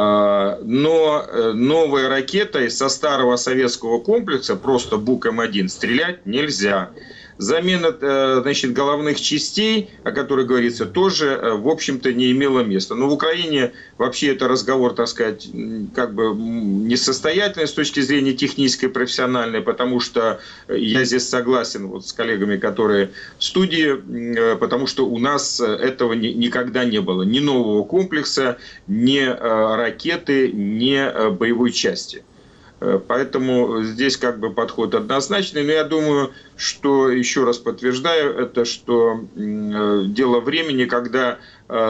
Но новой ракетой со старого советского комплекса, просто БУК М1, стрелять нельзя. Замена, значит, головных частей, о которой говорится, тоже, в общем-то, не имела места. Но в Украине вообще это разговор, так сказать, как бы несостоятельный с точки зрения технической, профессиональной, потому что я здесь согласен вот с коллегами, которые в студии, потому что у нас этого никогда не было. Ни нового комплекса, ни ракеты, ни боевой части. Поэтому здесь как бы подход однозначный. Но я думаю, что, еще раз подтверждаю это, что дело времени, когда,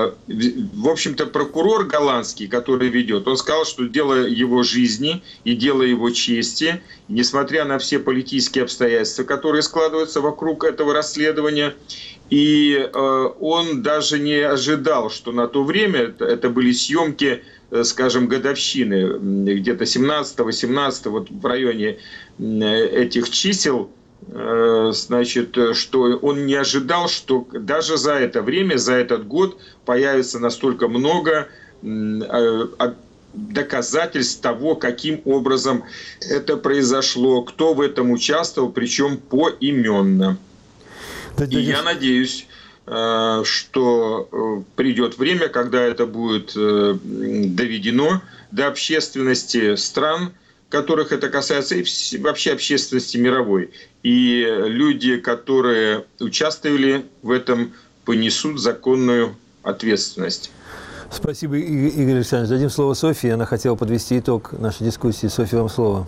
в общем-то, прокурор голландский, который ведет, он сказал, что дело его жизни и дело его чести, несмотря на все политические обстоятельства, которые складываются вокруг этого расследования, и он даже не ожидал, что на то время, это были съемки, скажем, годовщины, где-то 17-18, вот в районе этих чисел, значит, что он не ожидал, что даже за это время, за этот год появится настолько много доказательств того, каким образом это произошло, кто в этом участвовал, причем поименно. И я надеюсь, что придет время, когда это будет доведено до общественности стран, которых это касается, и вообще общественности мировой. И люди, которые участвовали в этом, понесут законную ответственность. Спасибо, Игорь Александрович. Дадим слово Софье. Она хотела подвести итог нашей дискуссии. Софья, вам слово.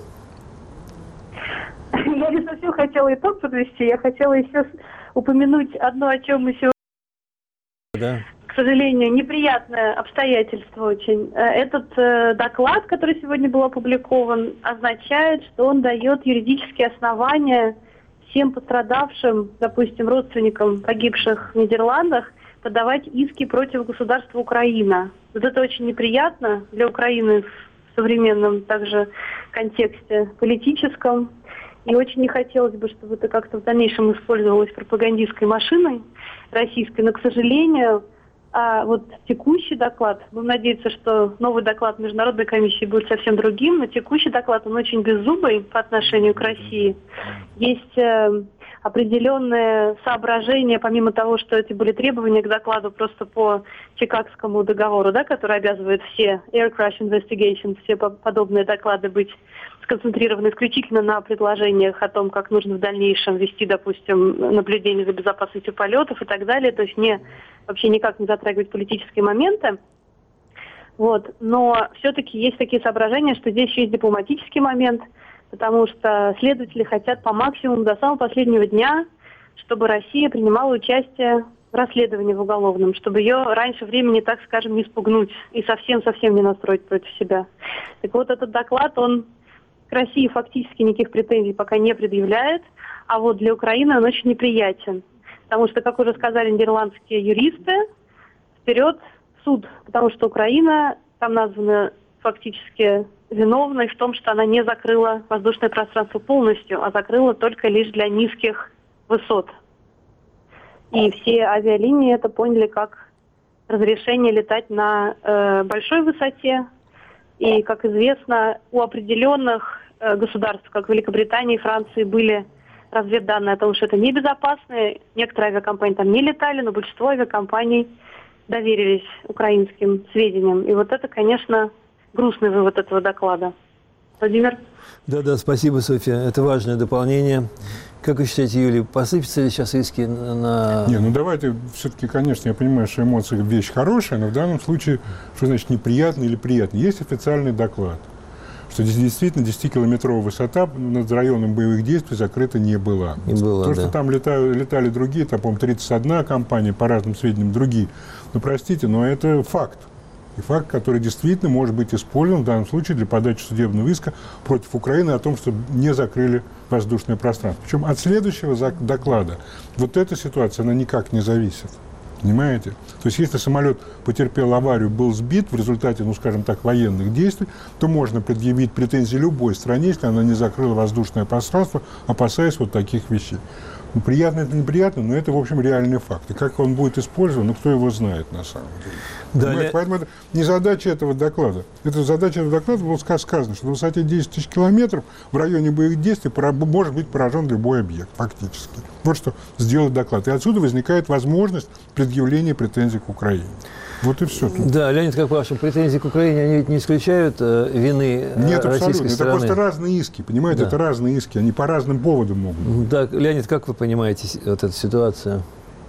Я не совсем хотела итог подвести. Я хотела еще упомянуть одно, о чем мы сегодня... Да. К сожалению, неприятное обстоятельство очень. Этот доклад, который сегодня был опубликован, означает, что он дает юридические основания всем пострадавшим, допустим, родственникам погибших в Нидерландах, подавать иски против государства Украина. Вот это очень неприятно для Украины в современном также контексте политическом. И очень не хотелось бы, чтобы это как-то в дальнейшем использовалось пропагандистской машиной российской. Но, к сожалению, вот текущий доклад, будем надеяться, что новый доклад Международной комиссии будет совсем другим, но текущий доклад, он очень беззубый по отношению к России. Есть определенные соображения, помимо того, что эти были требования к докладу просто по Чикагскому договору, да, который обязывает все Air Crash Investigations, все подобные доклады быть сконцентрированы исключительно на предложениях о том, как нужно в дальнейшем вести, допустим, наблюдение за безопасностью полетов и так далее, то есть вообще никак не затрагивать политические моменты. Вот. Но все-таки есть такие соображения, что здесь еще есть дипломатический момент, потому что следователи хотят по максимуму до самого последнего дня, чтобы Россия принимала участие в расследовании в уголовном, чтобы ее раньше времени, так скажем, не спугнуть и совсем-совсем не настроить против себя. Так вот, этот доклад, он к России фактически никаких претензий пока не предъявляет, а вот для Украины он очень неприятен. Потому что, как уже сказали нидерландские юристы, вперед в суд, потому что Украина там названа фактически виновной в том, что она не закрыла воздушное пространство полностью, а закрыла только лишь для низких высот. И все авиалинии это поняли как разрешение летать на большой высоте. И, как известно, у определенных государств, как Великобритании и Франции, были разведданные о том, что это небезопасно. Некоторые авиакомпании там не летали, но большинство авиакомпаний доверились украинским сведениям. И вот это, конечно, грустный вывод этого доклада. Владимир? Да, спасибо, Софья. Это важное дополнение. Как вы считаете, Юлия, посыпятся ли сейчас иски на... Не, ну давайте, все-таки, конечно, я понимаю, что эмоции – вещь хорошая, но в данном случае, что значит неприятно или приятно? Есть официальный доклад, что действительно 10-километровая высота над районом боевых действий закрыта не была. Что там летали другие, там, по-моему, 31 компания, по разным сведениям другие. Ну, простите, но это факт. И факт, который действительно может быть использован в данном случае для подачи судебного иска против Украины о том, что не закрыли воздушное пространство. Причем от следующего доклада вот эта ситуация, она никак не зависит. Понимаете? То есть, если самолет потерпел аварию, был сбит в результате, ну, скажем так, военных действий, то можно предъявить претензии любой стране, если она не закрыла воздушное пространство, опасаясь вот таких вещей. Ну, приятно это неприятно, но это, в общем, реальный факт. И как он будет использован, ну, кто его знает на самом деле. Да, поэтому это не задача этого доклада. Это задача этого доклада была сказано, что на высоте 10 тысяч километров в районе боевых действий может быть поражен любой объект, фактически. Вот что сделает доклад. И отсюда возникает возможность предъявления претензий к Украине. Вот и все. Да, Леонид, как по-вашему, претензии к Украине, они ведь не исключают вины Нет, российской абсолютно. стороны? Это просто разные иски, понимаете? Да. Это разные иски, они по разным поводам могут быть. Да, Леонид, как вы понимаете вот эту ситуацию?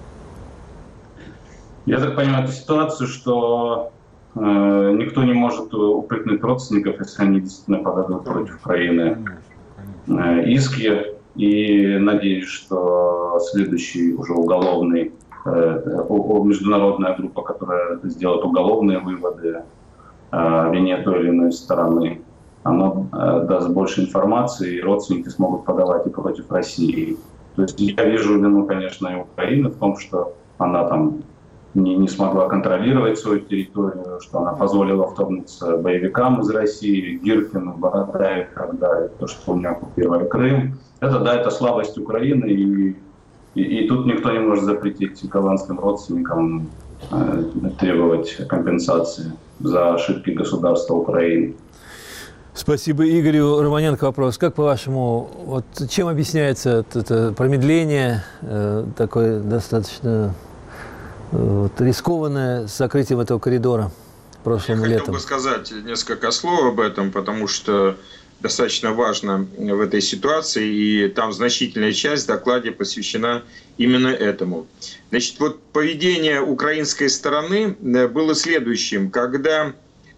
Я так понимаю эту ситуацию, что никто не может упрекнуть родственников, если они действительно подадут против Украины иски. И надеюсь, что следующий уже уголовный международная группа, которая сделает уголовные выводы о вине той или иной стороны, она даст больше информации, и родственники смогут подавать и против России. То есть я вижу вину, конечно, и Украины в том, что она там не смогла контролировать свою территорию, что она позволила вторгнуться боевикам из России, Гиркину, Бородаю и так далее. То, что у меня оккупировали Крым. Это слабость Украины, и тут никто не может запретить голландским родственникам требовать компенсации за ошибки государства Украины. Спасибо. Игорю Романенко вопрос. Как, по-вашему, вот чем объясняется это промедление такое достаточно рискованное с закрытием этого коридора прошлым летом? Я хотел бы сказать несколько слов об этом, потому что достаточно важно в этой ситуации, и там значительная часть в докладе посвящена именно этому. Значит, вот поведение украинской стороны было следующим. Когда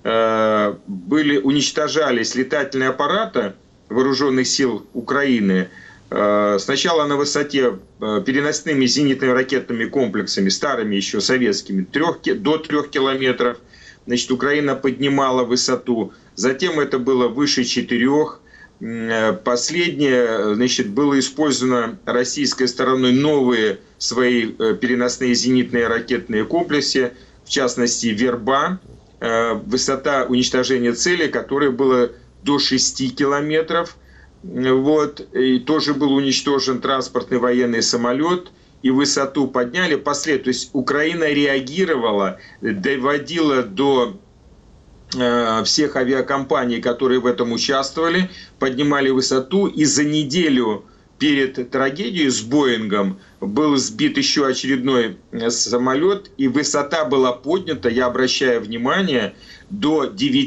уничтожались летательные аппараты вооруженных сил Украины, сначала на высоте переносными зенитными ракетными комплексами, старыми еще советскими, до 3 километров, значит, Украина поднимала высоту. Затем это было выше 4. Последнее, значит, было использовано российской стороной новые свои переносные зенитные ракетные комплексы, в частности, «Верба», высота уничтожения цели, которая была до 6 километров. Вот. И тоже был уничтожен транспортный военный самолет, и высоту подняли последовательно. То есть Украина реагировала, доводила до всех авиакомпаний, которые в этом участвовали, поднимали высоту, и за неделю перед трагедией с Боингом был сбит еще очередной самолет, и высота была поднята, я обращаю внимание, до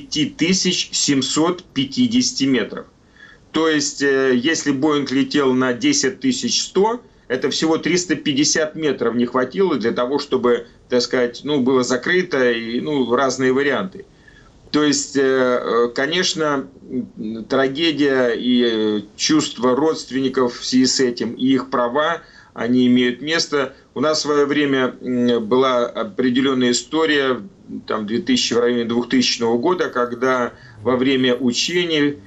9750 метров. То есть, если Боинг летел на 10100, это всего 350 метров не хватило для того, чтобы, так сказать, было закрыто, и разные варианты. То есть, конечно, трагедия и чувства родственников в связи с этим, и их права, они имеют место. У нас в свое время была определенная история, там, в районе 2000 года, когда во время учений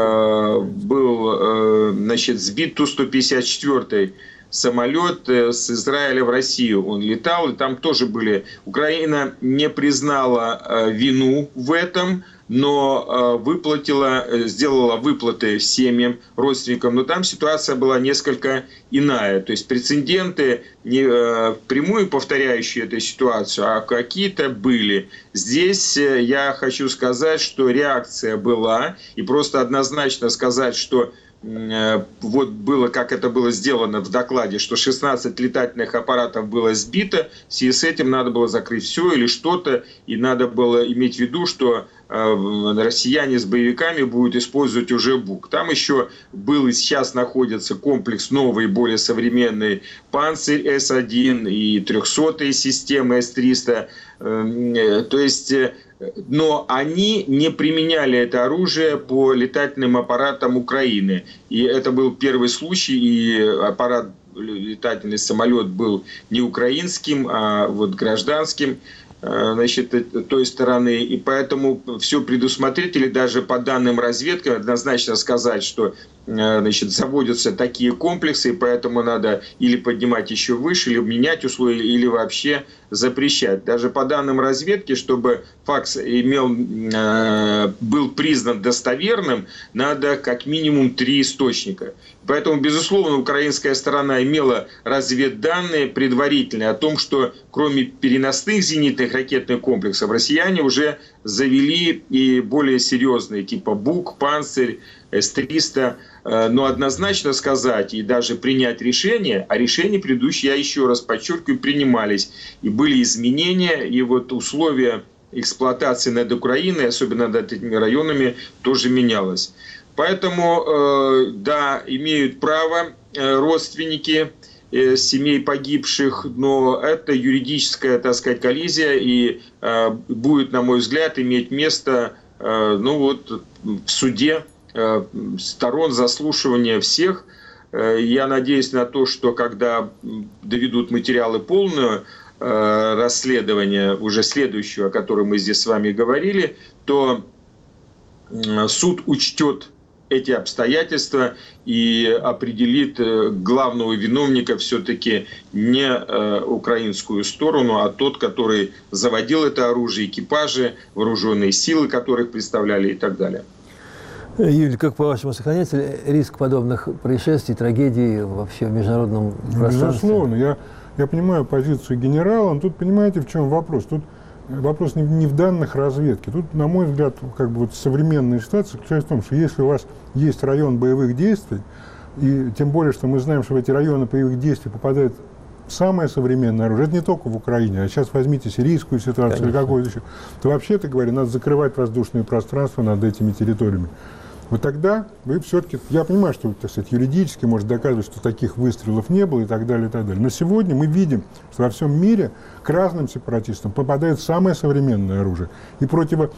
был, значит, сбит Ту-154 самолет с Израиля в Россию. Он летал, и там тоже были... Украина не признала вину в этом, но сделала выплаты семьям, родственникам. Но там ситуация была несколько иная. То есть прецеденты, не прямую повторяющие эту ситуацию, а какие-то были. Здесь я хочу сказать, что реакция была. И просто однозначно сказать, что вот было, как это было сделано в докладе, что 16 летательных аппаратов было сбито, в связи с этим надо было закрыть все или что-то, и надо было иметь в виду, что россияне с боевиками будут использовать уже БУК. Там еще был и сейчас находится комплекс новый, более современный «Панцирь С-1» и 300-е системы С-300. То есть, но они не применяли это оружие по летательным аппаратам Украины. И это был первый случай, и аппарат, летательный самолет был не украинским, а вот гражданским, значит, той стороны. И поэтому все предусмотрители, даже по данным разведки, однозначно сказать, что, значит, заводятся такие комплексы, и поэтому надо или поднимать еще выше, или менять условия, или вообще запрещать. Даже по данным разведки, чтобы факс был признан достоверным, надо как минимум 3 источника. Поэтому, безусловно, украинская сторона имела разведданные предварительные о том, что кроме переносных зенитных ракетных комплексов, россияне уже завели и более серьезные, типа БУК, «Панцирь», С-300. Но однозначно сказать и даже принять решение, а решения предыдущие, я еще раз подчеркиваю, принимались. И были изменения, и вот условия эксплуатации над Украиной, особенно над этими районами, тоже менялось. Поэтому, да, имеют право родственники семей погибших, но это юридическая, так сказать, коллизия и будет, на мой взгляд, иметь место, ну вот, в суде сторон заслушивания всех. Я надеюсь на то, что когда доведут материалы полного расследования, уже следующего, о котором мы здесь с вами говорили, то суд учтет эти обстоятельства и определит главного виновника все-таки не украинскую сторону, а тот, который заводил это оружие, экипажи, вооруженные силы, которых представляли и так далее. Юль, как по-вашему, сохраняется риск подобных происшествий, трагедий вообще в международном пространстве? Безусловно. Я понимаю позицию генерала, но тут понимаете, в чем вопрос? Тут вопрос не в данных разведки. Тут, на мой взгляд, как бы вот современная ситуация заключается в том, что если у вас есть район боевых действий, и тем более, что мы знаем, что в эти районы боевых действий попадает самое современное оружие, это не только в Украине, а сейчас возьмите сирийскую ситуацию, конечно, или какую-то еще, то вообще-то говоря, надо закрывать воздушное пространство над этими территориями. Вот тогда вы все-таки, я понимаю, что, так сказать, юридически может доказывать, что таких выстрелов не было и так далее, и так далее. Но сегодня мы видим, что во всем мире к разным сепаратистам попадает самое современное оружие. И против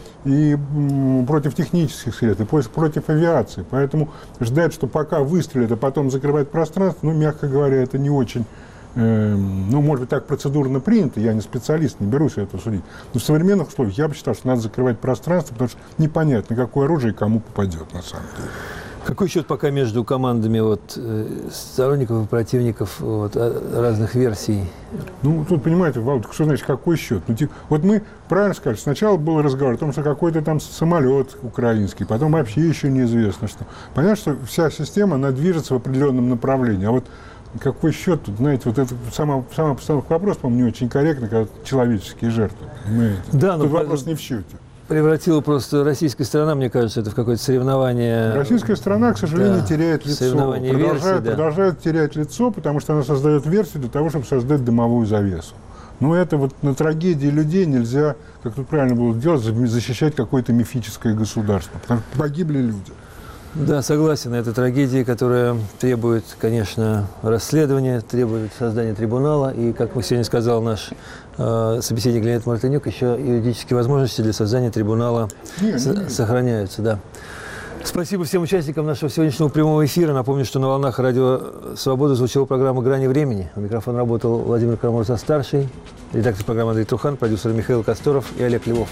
технических средств, и против авиации. Поэтому ждать, что пока выстрелят, а потом закрывать пространство, ну, мягко говоря, это не очень... ну, может быть, так процедурно принято, я не специалист, не берусь это судить. Но в современных условиях я бы считал, что надо закрывать пространство, потому что непонятно, какое оружие кому попадет на самом деле. Какой счет пока между командами сторонников и противников разных версий? Ну, тут, понимаете, Володь, что значит какой счет? Ну, типа, вот мы правильно сказали, сначала был разговор о том, что какой-то там самолет украинский, потом вообще еще неизвестно что. Понятно, что вся система, она движется в определенном направлении. А вот какой счет тут, знаете, вот это сама постановка вопроса, по-моему, не очень корректна, когда человеческие жертвы, понимаете? Да, но тут вопрос не в счете. Превратила просто российская сторона, мне кажется, это в какое-то соревнование. Российская сторона, к сожалению, теряет лицо. Продолжает терять лицо, потому что она создает версию для того, чтобы создать дымовую завесу. Но это вот на трагедии людей нельзя, как тут правильно было сделать, защищать какое-то мифическое государство. Потому что погибли люди. Да, согласен. Это трагедия, которая требует, конечно, расследования, требует создания трибунала. И, как сегодня сказал наш собеседник Леонид Мартынюк, еще юридические возможности для создания трибунала сохраняются. Да. Спасибо всем участникам нашего сегодняшнего прямого эфира. Напомню, что на волнах Радио Свобода звучала программа «Грани времени». У микрофона работал Владимир Карамурза-старший, редактор программы Андрей Трухан, продюсер Михаил Косторов и Олег Львов.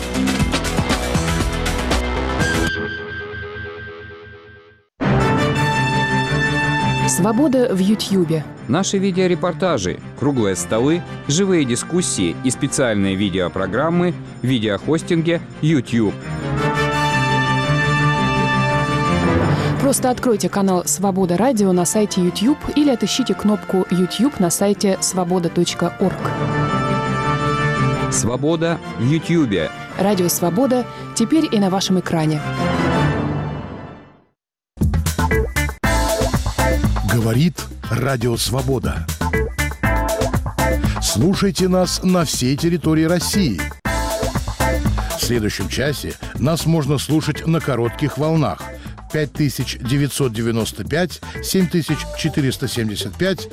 Свобода в Ютьюбе. Наши видеорепортажи, круглые столы, живые дискуссии и специальные видеопрограммы в видеохостинге YouTube. Просто откройте канал «Свобода Радио» на сайте YouTube или отыщите кнопку YouTube на сайте svoboda.org. Свобода в Ютьюбе. Радио «Свобода» теперь и на вашем экране. Говорит Радио Свобода. Слушайте нас на всей территории России. В следующем часе нас можно слушать на коротких волнах 5995, 7475,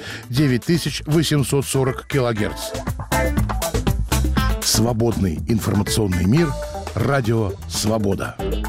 9840 килогерц. Свободный информационный мир. Радио Свобода.